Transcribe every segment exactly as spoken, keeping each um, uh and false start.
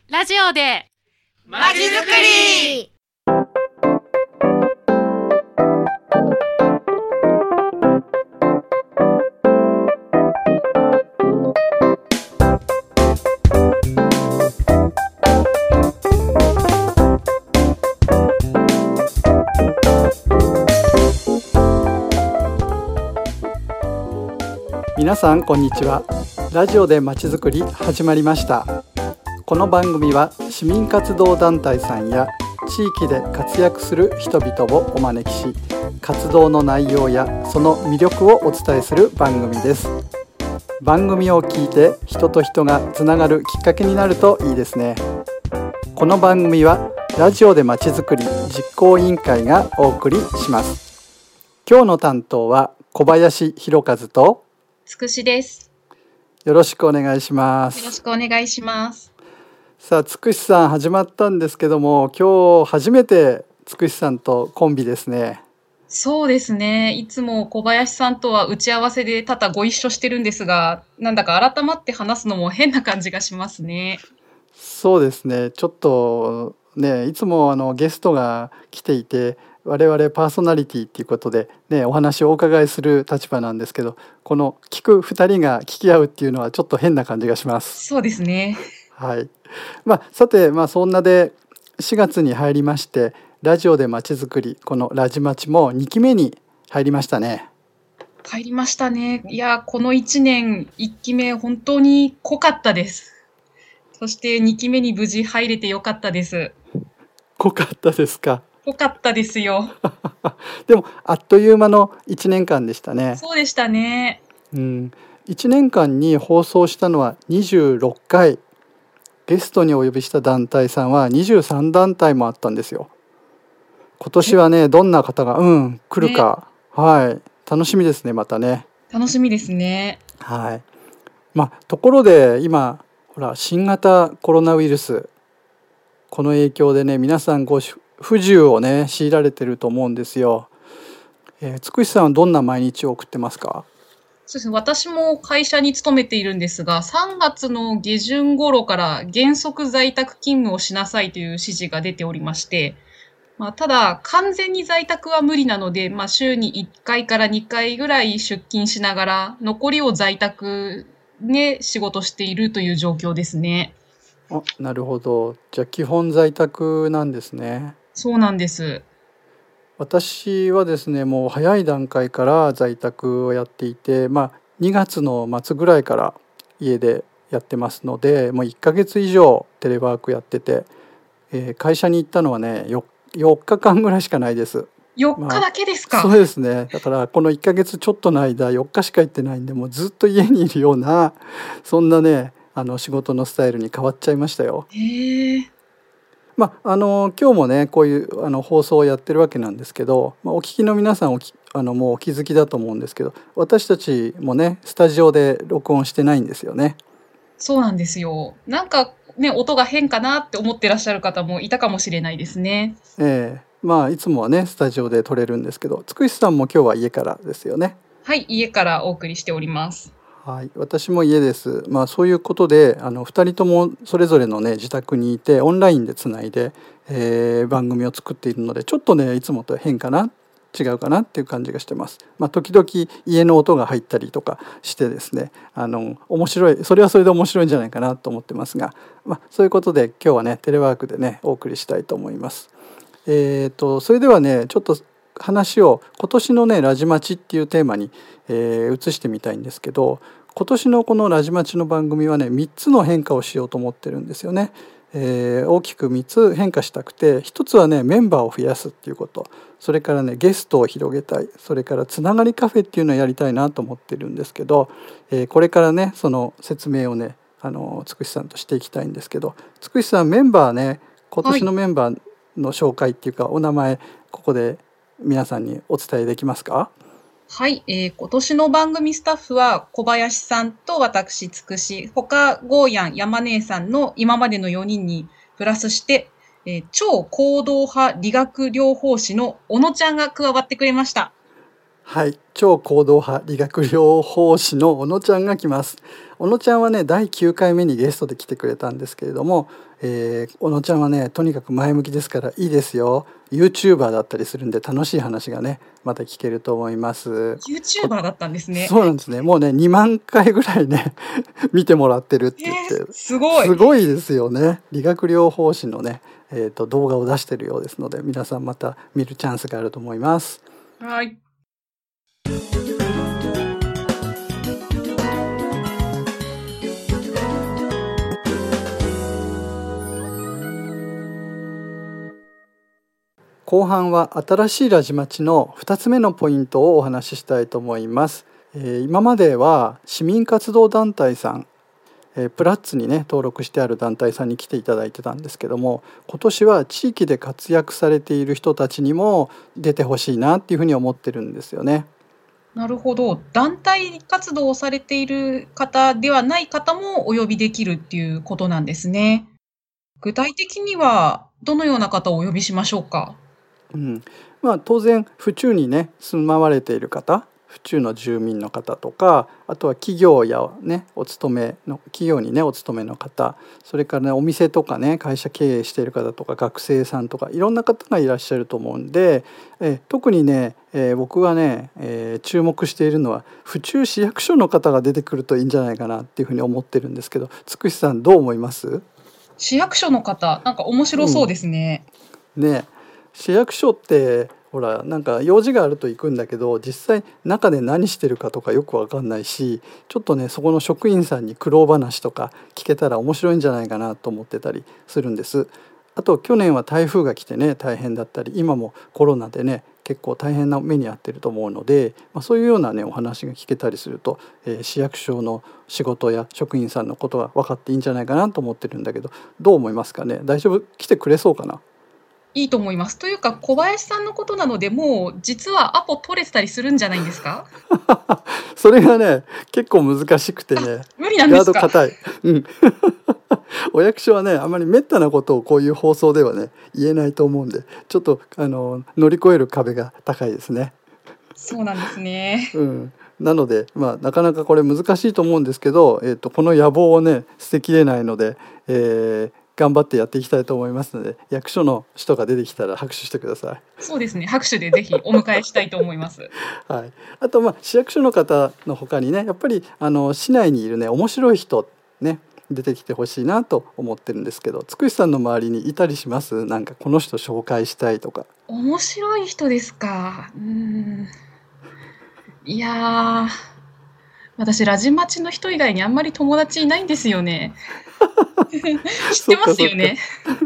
ラジオでまちづくり。 皆さんこんにちは。ラジオでまちづくり始まりました。この番組は市民活動団体さんや地域で活躍する人々をお招きし、活動の内容やその魅力をお伝えする番組です。番組を聞いて人と人がつながるきっかけになるといいですね。この番組はラジオでまちづくり実行委員会がお送りします。今日の担当は小林弘和とつくしです。 よろしくお願いします。 よろしくお願いします。 さあ、つくしさん始まったんですけども、今日初めてつくしさんとコンビですね。 そうですね。いつも小林さんとは打ち合わせで多々ご一緒してるんですが、なんだか改まって話すのも変な感じがしますね。 そうですね。ちょっとね、いつもあのゲストが来ていて、我々パーソナリティっていうことでね、お話をお伺いする立場なんですけど、この聞くふたりが聞き合うっていうのはちょっと変な感じがします。 そうですね。 はい。まあ、さて、まあ、そんなでしがつに入りまして、ラジオでまちづくり、このラジマチもにきめに入りましたね。 入りましたね。いや、このいちねんいっきめ本当に濃かったです。そしてにきめに無事入れてよかったです。 濃かったですか。 濃かったですよ。 でもあっという間のいちねんかんでしたね。 そうでしたね。 うん、いちねんかんに放送したのはにじゅうろっかい。ゲストにお呼びした団体さんはにじゅうさんだんたいもあったんですよ。今年はね、どんな方がうん来るか、ね、はい楽しみですね。またね楽しみですね。 はい。まあところで今ほら新型コロナウイルス、この影響でね皆さんご不自由をね強いられてると思うんですよ。えー、つくしさんはどんな毎日を送ってますか？ そうですね。私も会社に勤めているんですが、さんがつの下旬頃から原則在宅勤務をしなさいという指示が出ておりまして、まあ、ただ完全に在宅は無理なので、まあ、週にいっかいからにかいぐらい出勤しながら、残りを在宅で仕事しているという状況ですね。 あ、なるほど。じゃあ基本在宅なんですね。 そうなんです。 私はですね、もう早い段階から在宅をやっていて、まあ、にがつの末ぐらいから家でやってますので、もういっかげつ以上テレワークやってて、えー会社に行ったのはね よ, よっかかんぐらいしかないです。 よっかだけですか？ まあ、そうですね。だからこのいっかげつちょっとの間よっかしか行ってないんで、もうずっと家にいるようなそんなねあの仕事のスタイルに変わっちゃいましたよ。 へえ。 まあ、あの今日もねこういうあの放送をやってるわけなんですけど、まあ、お聞きの皆さんおきあのもうお気づきだと思うんですけど、私たちもねスタジオで録音してないんですよね。 そうなんですよ。なんかね、音が変かなって思ってらっしゃる方もいたかもしれないですね。 ええ、まあいつもはねスタジオで撮れるんですけど、つくしさんも今日は家からですよね。 はい、家からお送りしております。 はい、私も家です。まあそういうことであのふたりともそれぞれのね自宅にいてオンラインでつないで、えー番組を作っているので、ちょっとねいつもと変かな違うかなっていう感じがしてます。まあ時々家の音が入ったりとかしてですね、あの面白い、それはそれで面白いんじゃないかなと思ってますが、まあそういうことで今日はねテレワークでねお送りしたいと思います。えーとそれではねちょっと話を今年のねラジマチっていうテーマに、えー移してみたいんですけど、今年のこのラジマチの番組はねみっつの変化をしようと思ってるんですよね。えー大きくみっつ変化したくて、ひとつはねメンバーを増やすっていうこと、それからねゲストを広げたい、それからつながりカフェっていうのをやりたいなと思ってるんですけど、えーこれからねその説明をねあのつくしさんとしていきたいんですけど、つくしさんメンバーね今年のメンバーの紹介っていうか、お名前ここで皆さんにお伝えできますか？ はい、えー今年の番組スタッフは小林さんと私つくし、他ゴーヤン山姉さんの今までのよにんにプラスして、えー超行動派理学療法士の小野ちゃんが加わってくれました。 はい、超行動派理学療法士の小野ちゃんが来ます。小野ちゃんはねだいきゅうかいめにゲストで来てくれたんですけれども、えー、小野ちゃんはねとにかく前向きですからいいですよ。 YouTuber だったりするんで楽しい話がねまた聞けると思います。 YouTuber だったんですね。 そうなんですね。もうねにまんかいぐらいね見てもらってるって言って、 えー、すごいすごいですよね。理学療法士のね、えーと、動画を出してるようですので皆さんまた見るチャンスがあると思います。 はい。 後半は新しいラジマチのふたつめのポイントをお話ししたいと思います。えー、今までは市民活動団体さん、えー、プラッツにね登録してある団体さんに来ていただいてたんですけども、今年は地域で活躍されている人たちにも出てほしいなっていうふうに思ってるんですよね。 なるほど。団体活動をされている方ではない方もお呼びできるっていうことなんですね。具体的にはどのような方をお呼びしましょうか？ うんまあ、当然府中にね住まわれている方、府中の住民の方とか、あとは企業やねお勤めの企業にねお勤めの方、それからねお店とかね会社経営している方とか学生さんとかいろんな方がいらっしゃると思うんで、え特にね、えー、僕がね、えー、注目しているのは府中市役所の方が出てくるといいんじゃないかなっていうふうに思ってるんですけど、つくしさんどう思います？ 市役所の方、なんか面白そうですね。 うん、ね市役所ってほらなんか用事があると行くんだけど実際中で何してるかとかよく分かんないし、ちょっとねそこの職員さんに苦労話とか聞けたら面白いんじゃないかなと思ってたりするんです。あと去年は台風が来てね大変だったり、今もコロナでね結構大変な目に遭ってると思うので、まあ、そういうようなねお話が聞けたりすると、えー、市役所の仕事や職員さんのことが分かっていいんじゃないかなと思ってるんだけど、どう思いますかね？大丈夫？来てくれそうかな？ いいと思います。というか、小林さんのことなので、もう実はアポ取れてたりするんじゃないんですか？ それがね結構難しくてね、 無理なんですか？ ガード硬い。うんお役所はねあまりめったなことをこういう放送ではね言えないと思うんで、ちょっとあの乗り越える壁が高いですね。 そうなんですね。 うん、なので、まあ、なかなかこれ難しいと思うんですけど、えーと、この野望をね捨てきれないので、えー頑張ってやっていきたいと思いますので、役所の人が出てきたら拍手してください。 そうですね。拍手でぜひお迎えしたいと思います。 はい、あとまあ市役所の方の他にねやっぱりあの市内にいるね面白い人ね出てきてほしいなと思ってるんですけど、つくしさんの周りにいたりします？なんかこの人紹介したいとか。 面白い人ですか。うーん。いやー、私ラジマチの人以外にあんまり友達いないんですよね。知ってますよね。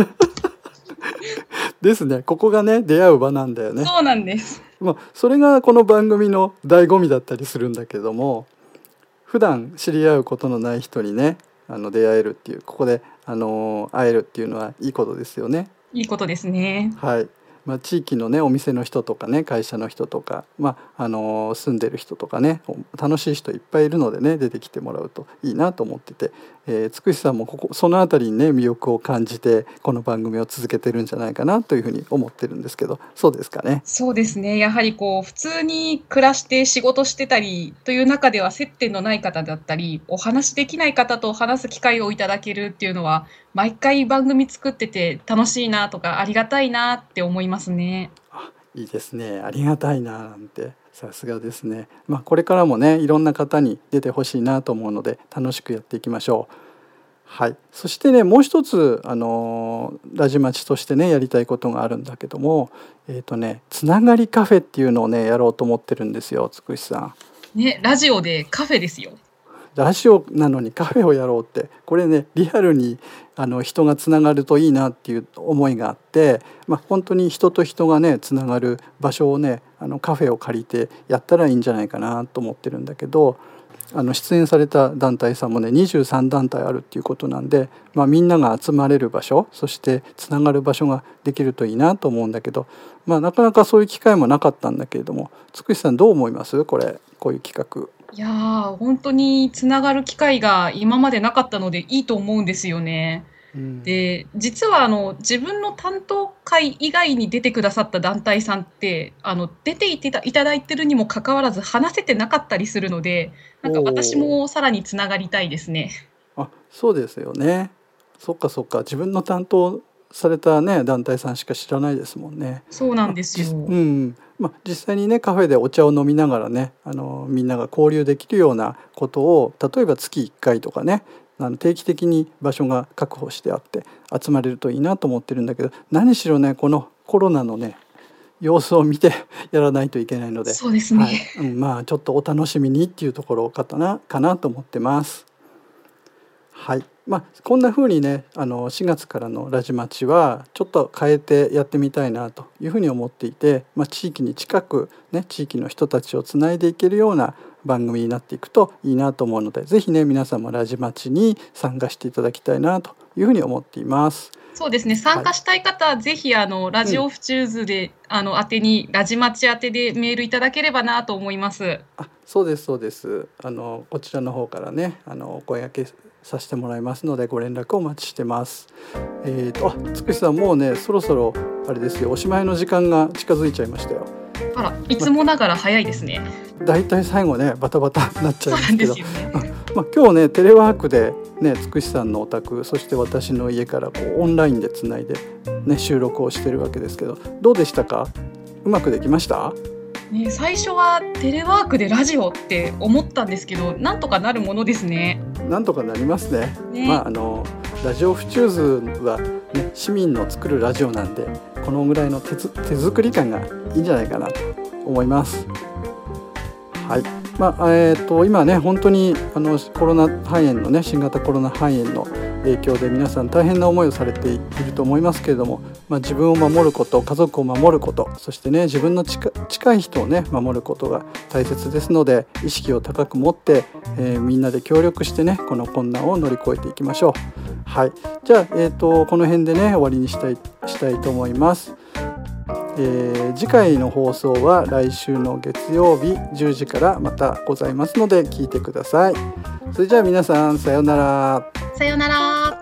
ですね。ここがね出会う場なんだよね。 そうなんです。 まあ、それがこの番組の醍醐味だったりするんだけども、普段知り合うことのない人にねあの出会えるっていう、ここであの会えるっていうのはいいことですよね。 いいことですね。 はい。まあ、地域のねお店の人とかね会社の人とか、まああの住んでる人とかね楽しい人いっぱいいるのでね出てきてもらうといいなと思ってて、えー、つくしさんもここそのあたりにね魅力を感じてこの番組を続けてるんじゃないかなというふうに思ってるんですけど、そうですかね？ そうですね。やはりこう普通に暮らして仕事してたりという中では接点のない方だったり、お話できない方と話す機会をいただけるっていうのは、毎回番組作ってて楽しいなとかありがたいなって思いますね。 あ、いいですね。ありがたいななんて、さすがですね。まあこれからもねいろんな方に出てほしいなと思うので楽しくやっていきましょう。はい、そしてねもう一つあのラジマチとしてねやりたいことがあるんだけども、えっとねつながりカフェっていうのをねやろうと思ってるんですよ、つくしさん。 ね、ラジオでカフェですよ。 ラジオなのにカフェをやろうって、これねリアルにあの人がつながるといいなっていう思いがあって、まあ、本当に人と人がねつながる場所をねあのカフェを借りてやったらいいんじゃないかなと思ってるんだけど、あの出演された団体さんもねにじゅうさんだんたいあるっていうことなんで、まあ、みんなが集まれる場所、そしてつながる場所ができるといいなと思うんだけど、まあ、なかなかそういう機会もなかったんだけれども、つくしさんどう思います？これこういう企画。 いやー、本当につながる機会が今までなかったのでいいと思うんですよね。 うん、 で、実はあの自分の担当会以外に出てくださった団体さんってあの出ていていただいてるにもかかわらず話せてなかったりするので、なんか私もさらにつながりたいですね。 あ、そうですよね。そっかそっか、自分の担当されたね団体さんしか知らないですもんね。 そうなんですよ。 うん、まあ、実際にねカフェでお茶を飲みながらねあのみんなが交流できるようなことを例えば月いっかいとかねあの定期的に場所が確保してあって集まれるといいなと思ってるんだけど、何しろねこのコロナのね様子を見てやらないといけないので、 そうですね、 はい、うん、まあちょっとお楽しみにっていうところかなかなと思ってます。はい、まあ、こんな風にねあのしがつからのラジマチはちょっと変えてやってみたいなというふうに思っていて、まあ、地域に近く、ね、地域の人たちをつないでいけるような番組になっていくといいなと思うので、ぜひね皆さんもラジマチに参加していただきたいなというふうに思っています。 そうですね、参加したい方は、はい、ぜひあのラジオフチューズで、うん、あの宛てにラジマチ宛てでメールいただければなと思います。 あ、そうですそうです。あのこちらの方からねあのお声掛けさせてもらいますのでご連絡をお待ちしてます。えーと、あ、つくしさんもうねそろそろあれですよ、おしまいの時間が近づいちゃいましたよ。 あら、いつもながら早いですね。 だいたい最後ねバタバタになっちゃいますけど、 そうなんですよね。 まあ、今日ねテレワークでねつくしさんのお宅、そして私の家からこうオンラインでつないで、ね、収録をしてるわけですけど、どうでしたか？うまくできました？ ね、最初はテレワークでラジオって思ったんですけど、なんとかなるものですね。 なんとかなりますね。 ね、 まああのラジオフチューズは、ね、市民の作るラジオなんで、このぐらいの 手, 手作り感がいいんじゃないかなと思います。はい、まあえー、と今ね本当にあのコロナ肺炎のね新型コロナ肺炎の影響で皆さん大変な思いをされていると思いますけれども、まあ、自分を守ること、家族を守ること、そしてね自分の近近い人をね守ることが大切ですので、意識を高く持って、えー、みんなで協力してねこの困難を乗り越えていきましょう。はい、じゃあ、えー、とこの辺でね終わりにしたいしたいと思います。えー、次回の放送は来週の月曜日じゅうじからまたございますので聞いてください。それじゃあ皆さんさようなら。 さようなら。